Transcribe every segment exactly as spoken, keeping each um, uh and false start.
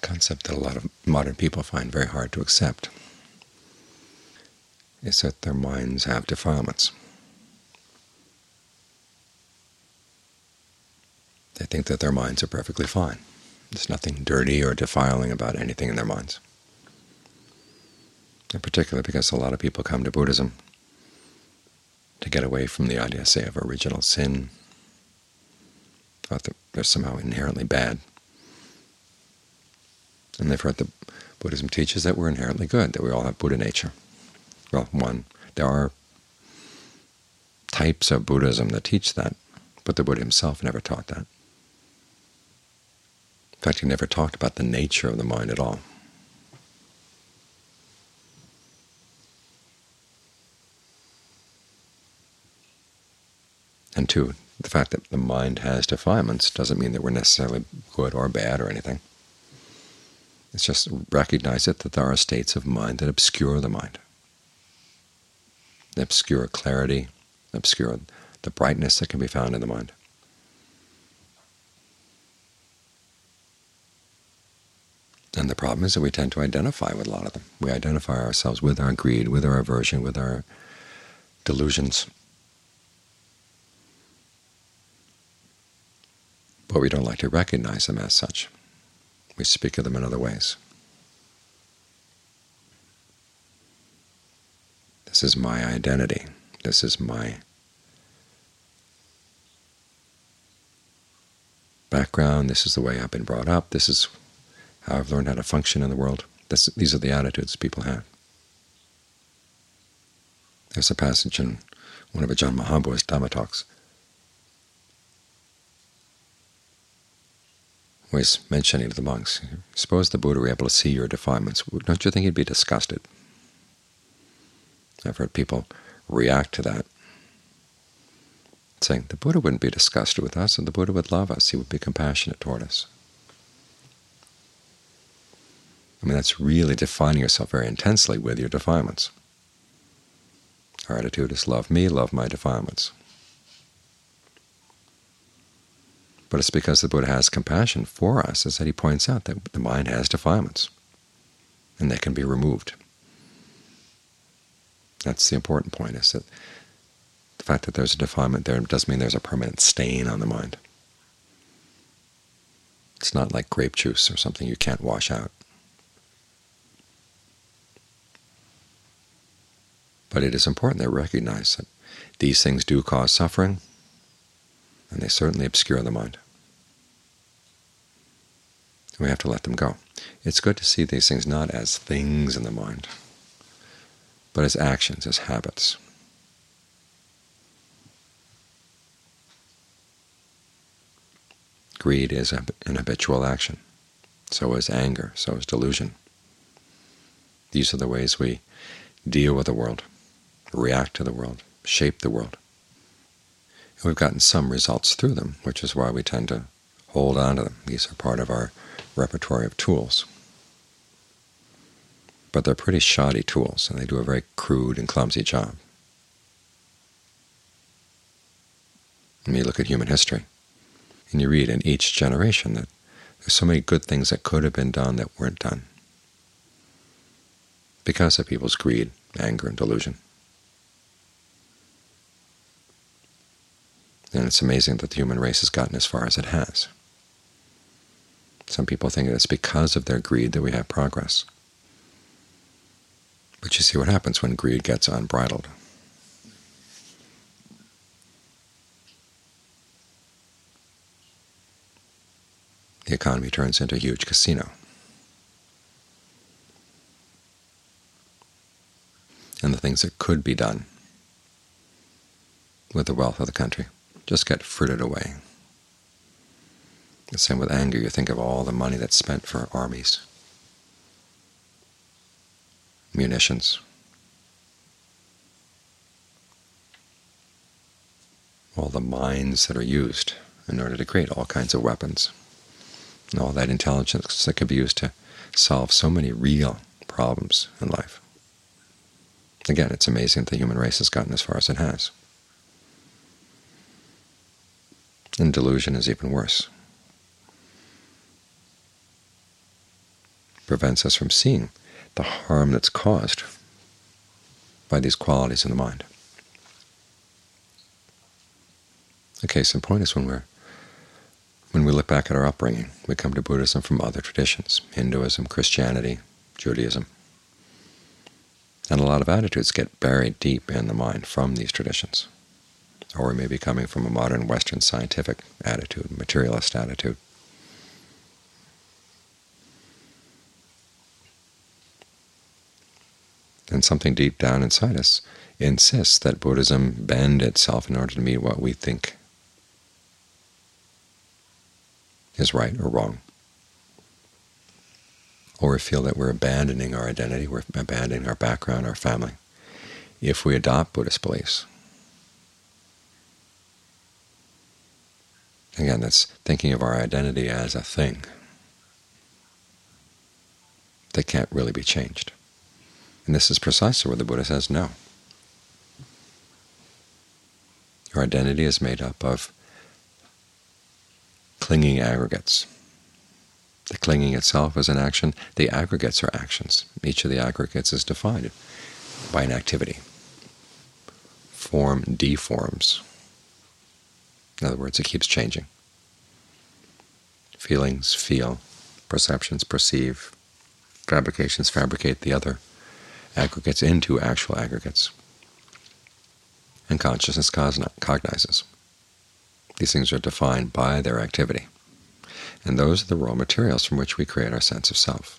concept that a lot of modern people find very hard to accept is that their minds have defilements. They think that their minds are perfectly fine. There's nothing dirty or defiling about anything in their minds. In particular because a lot of people come to Buddhism to get away from the idea, say, of original sin, thought that they're somehow inherently bad. And they've heard that Buddhism teaches that we're inherently good, that we all have Buddha nature. Well, one, there are types of Buddhism that teach that, but the Buddha himself never taught that. In fact, he never talked about the nature of the mind at all. And two, the fact that the mind has defilements doesn't mean that we're necessarily good or bad or anything. It's just recognize it that there are states of mind that obscure the mind. They obscure clarity, obscure the brightness that can be found in the mind. And the problem is that we tend to identify with a lot of them. We identify ourselves with our greed, with our aversion, with our delusions. But we don't like to recognize them as such. We speak of them in other ways. This is my identity. This is my background. This is the way I've been brought up. This is how I've learned how to function in the world. This, these are the attitudes people have. There's a passage in one of Ajahn Mahabhu's Dhamma talks where he's mentioning to the monks, suppose the Buddha were able to see your defilements. Don't you think he'd be disgusted? I've heard people react to that, saying the Buddha wouldn't be disgusted with us, and the Buddha would love us. He would be compassionate toward us. I mean, that's really defining yourself very intensely with your defilements. Our attitude is love me, love my defilements. But it's because the Buddha has compassion for us, is that he points out that the mind has defilements, and they can be removed. That's the important point, is that the fact that there's a defilement there doesn't mean there's a permanent stain on the mind. It's not like grape juice or something you can't wash out. But it is important to recognize that these things do cause suffering, and they certainly obscure the mind. We have to let them go. It's good to see these things not as things in the mind, but as actions, as habits. Greed is an habitual action. So is anger. So is delusion. These are the ways we deal with the world, react to the world, shape the world. And we've gotten some results through them, which is why we tend to hold on to them. These are part of our repertoire of tools. But they're pretty shoddy tools, and they do a very crude and clumsy job. And you look at human history, and you read in each generation that there's so many good things that could have been done that weren't done because of people's greed, anger, and delusion. And it's amazing that the human race has gotten as far as it has. Some people think that it's because of their greed that we have progress. But you see what happens when greed gets unbridled. The economy turns into a huge casino. And the things that could be done with the wealth of the country just get frittered away. The same with anger. You think of all the money that's spent for armies, munitions, all the mines that are used in order to create all kinds of weapons, and all that intelligence that could be used to solve so many real problems in life. Again, it's amazing that the human race has gotten as far as it has. And delusion is even worse. prevents us from seeing the harm that's caused by these qualities in the mind. A case in point is when we're when we look back at our upbringing. We come to Buddhism from other traditions, Hinduism, Christianity, Judaism, and a lot of attitudes get buried deep in the mind from these traditions. Or we may be coming from a modern Western scientific attitude, materialist attitude. And something deep down inside us insists that Buddhism bend itself in order to meet what we think is right or wrong. Or we feel that we're abandoning our identity, we're abandoning our background, our family, if we adopt Buddhist beliefs. Again, that's thinking of our identity as a thing that can't really be changed. And this is precisely where the Buddha says no. Your identity is made up of clinging aggregates. The clinging itself is an action. The aggregates are actions. Each of the aggregates is defined by an activity. Form deforms. In other words, it keeps changing. Feelings feel, perceptions perceive, fabrications fabricate the other aggregates into actual aggregates, and consciousness cognizes. These things are defined by their activity, and those are the raw materials from which we create our sense of self.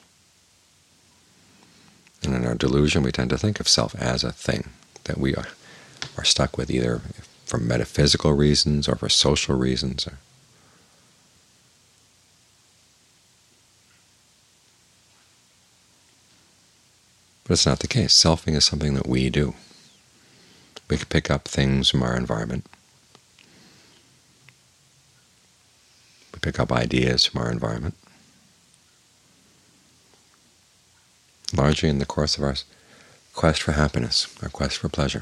And in our delusion we tend to think of self as a thing that we are, are stuck with, either for metaphysical reasons or for social reasons. Or But it's not the case. Selfing is something that we do. We can pick up things from our environment. We pick up ideas from our environment. Largely in the course of our quest for happiness, our quest for pleasure.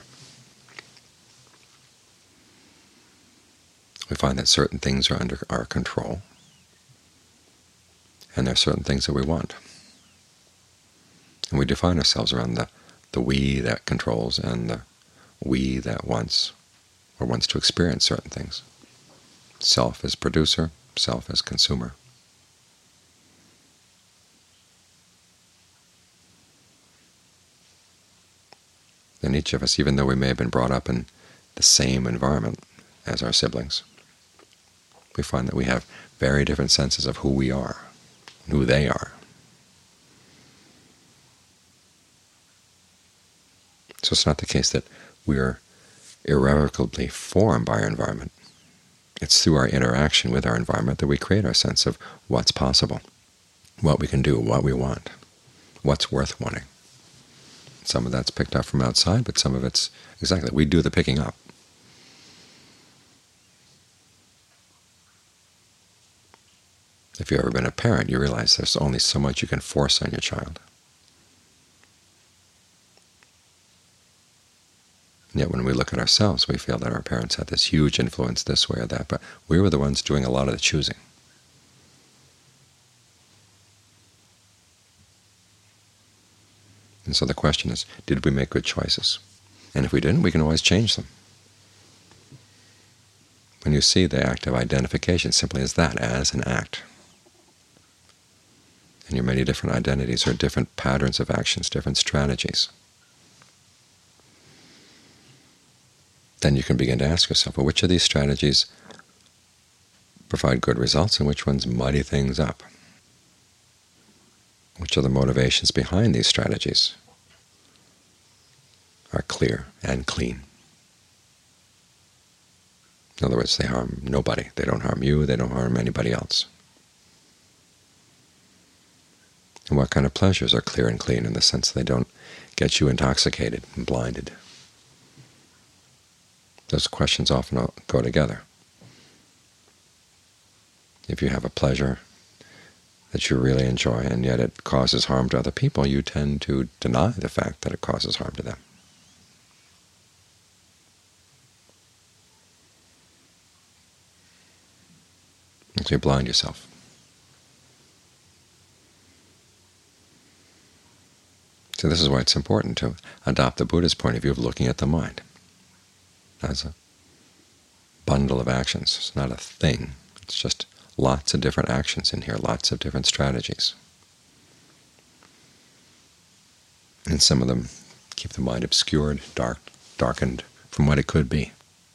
We find that certain things are under our control, and there are certain things that we want. And we define ourselves around the, the we that controls and the we that wants or wants to experience certain things. Self as producer, self as consumer. And each of us, even though we may have been brought up in the same environment as our siblings, we find that we have very different senses of who we are, and who they are. So it's not the case that we are irrevocably formed by our environment. It's through our interaction with our environment that we create our sense of what's possible, what we can do, what we want, what's worth wanting. Some of that's picked up from outside, but some of it's exactly, we do the picking up. If you've ever been a parent, you realize there's only so much you can force on your child. And yet when we look at ourselves, we feel that our parents had this huge influence this way or that, but we were the ones doing a lot of the choosing. And so the question is, did we make good choices? And if we didn't, we can always change them. When you see the act of identification simply as that, as an act, and your many different identities are different patterns of actions, different strategies, then you can begin to ask yourself, well, which of these strategies provide good results and which ones muddy things up? Which of the motivations behind these strategies are clear and clean? In other words, they harm nobody. They don't harm you. They don't harm anybody else. And what kind of pleasures are clear and clean in the sense they don't get you intoxicated and blinded? Those questions often go together. If you have a pleasure that you really enjoy and yet it causes harm to other people, you tend to deny the fact that it causes harm to them. So you blind yourself. So this is why it's important to adopt the Buddha's point of view of looking at the mind as a bundle of actions. It's not a thing. It's just lots of different actions in here, lots of different strategies. And some of them keep the mind obscured, dark, darkened from what it could be.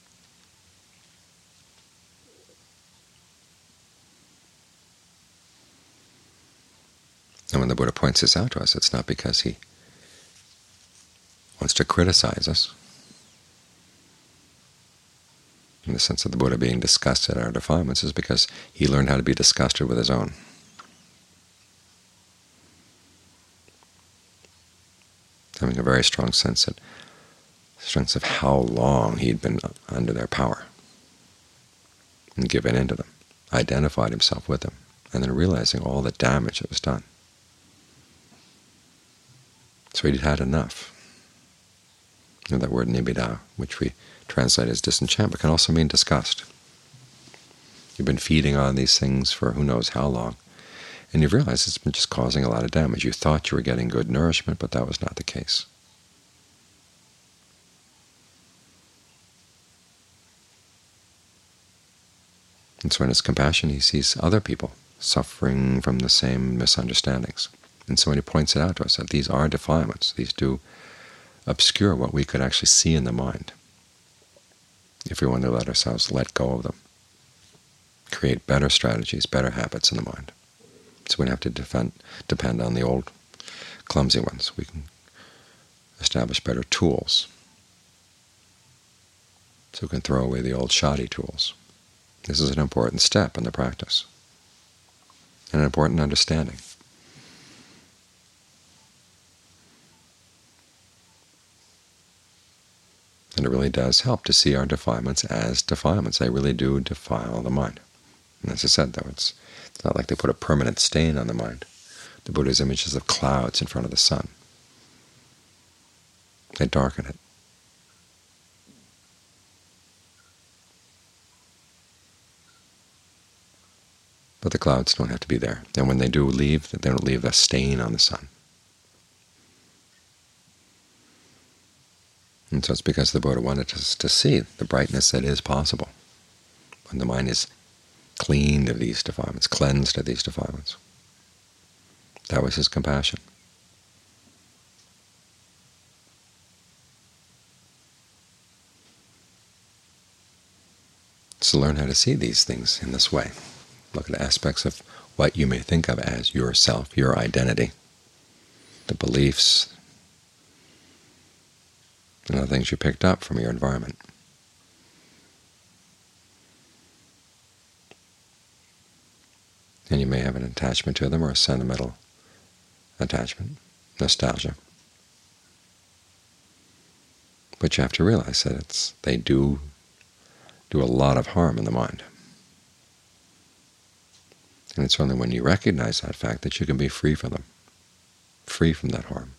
And when the Buddha points this out to us, it's not because he wants to criticize us, in the sense of the Buddha being disgusted at our defilements, is because he learned how to be disgusted with his own. Having a very strong sense that sense of how long he'd been under their power and given in to them, identified himself with them, and then realizing all the damage that was done. So he'd had enough. You know, that word nibbida, which we translate as disenchantment, can also mean disgust. You've been feeding on these things for who knows how long, and you've realized it's been just causing a lot of damage. You thought you were getting good nourishment, but that was not the case. And so in his compassion, he sees other people suffering from the same misunderstandings. And so when he points it out to us that these are defilements, these do obscure what we could actually see in the mind, if we want to let ourselves let go of them, create better strategies, better habits in the mind. So we don't have to defend, depend on the old clumsy ones. We can establish better tools, so we can throw away the old shoddy tools. This is an important step in the practice, and an important understanding. And it really does help to see our defilements as defilements. They really do defile the mind. And as I said, though, it's, it's not like they put a permanent stain on the mind. The Buddha's images of clouds in front of the sun. They darken it. But the clouds don't have to be there. And when they do leave, they don't leave a stain on the sun. And so it's because the Buddha wanted us to see the brightness that is possible when the mind is cleaned of these defilements, cleansed of these defilements. That was his compassion. So learn how to see these things in this way. Look at aspects of what you may think of as yourself, your identity, the beliefs, and other things you picked up from your environment. And you may have an attachment to them or a sentimental attachment, nostalgia. But you have to realize that it's, they do do a lot of harm in the mind. And it's only when you recognize that fact that you can be free from them, free from that harm.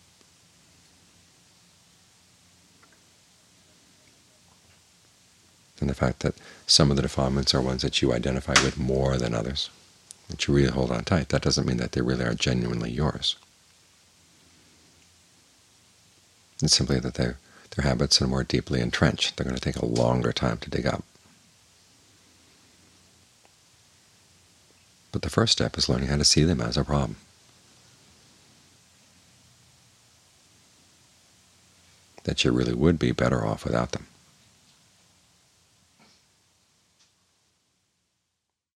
And the fact that some of the defilements are ones that you identify with more than others, that you really hold on tight, that doesn't mean that they really are genuinely yours. It's simply that they're, their habits are more deeply entrenched. They're going to take a longer time to dig up. But the first step is learning how to see them as a problem. That you really would be better off without them.